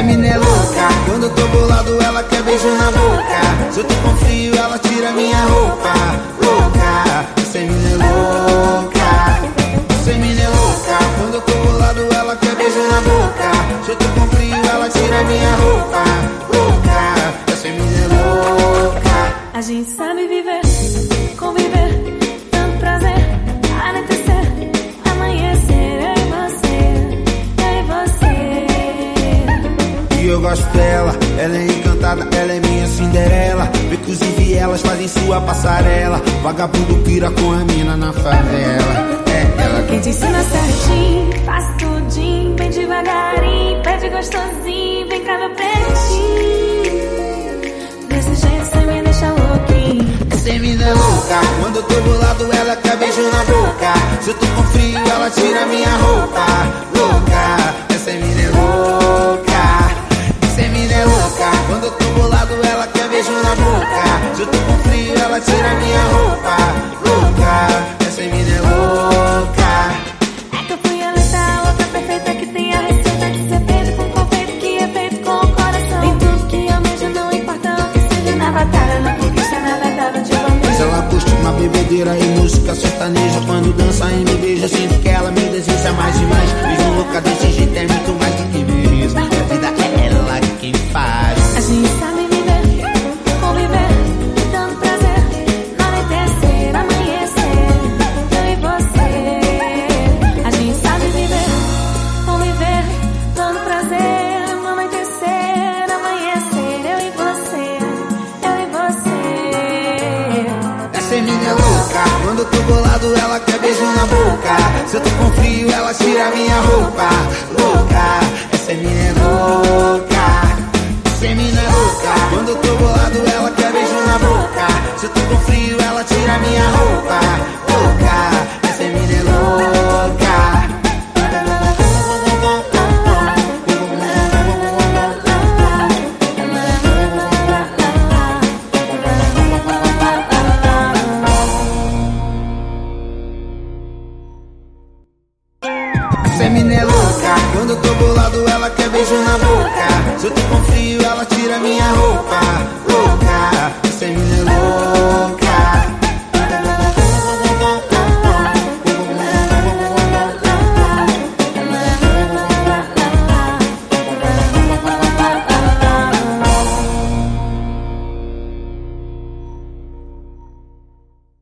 mina é louca, quando eu tô bolado ela quer beijo na boca. Se eu tô com frio ela tira minha roupa. Louca, essa mina é louca. Essa mina é louca, quando eu tô bolado ela quer beijo na boca. Se eu tô com frio ela tira minha roupa. Louca, essa mina é louca. A gente sabe viver, conviver, tanto prazer, anoitecer, amanhecer, eu e você. E eu gosto dela, ela é encantada, ela é minha Cinderela. Inclusive elas fazem sua passarela. Vagabundo pira com a mina na favela. É ela Quem te ensina certinho, faz tudinho, bem devagarinho, pede gostosinho, vem cá meu pretinho. Desse jeito cê me deixa louquinho. Essa mina é louca, quando eu tô bolado ela quer beijo na boca. Se eu tô com frio ela tira minha roupa. Louca, essa mina é louca. Essa mina é louca, quando eu tô bolado ela quer beijo na boca. Se eu tô com frio ela tira minha roupa. Louca, essa mina é louca. É que eu fui eleita, a outra perfeita que tem a receita de ser feito com confeito que é feito com o coração. Tem tudo que eu almejo, não importa o que seja na batalha, na conquista, nada dava de bandeira. Mas ela curte uma bebedeira e música sertaneja. Quando dança e me beija, sinto que ela me deseja mais e mais. Beijo louca desse jeito é muito mais do que mereço. A vida é ela quem faz. A gente sabe viver, conviver, dando prazer, anoitecer, amanhecer, eu e você. A gente sabe viver, conviver, dando prazer, anoitecer, amanhecer, eu e você, eu e você. Essa mina é louca, quando eu tô bolado ela quer beijo na boca. Se eu tô com frio ela tira minha roupa. Louca, essa mina é louca. Essa mina é louca, quando eu tô bolado ela quer beijo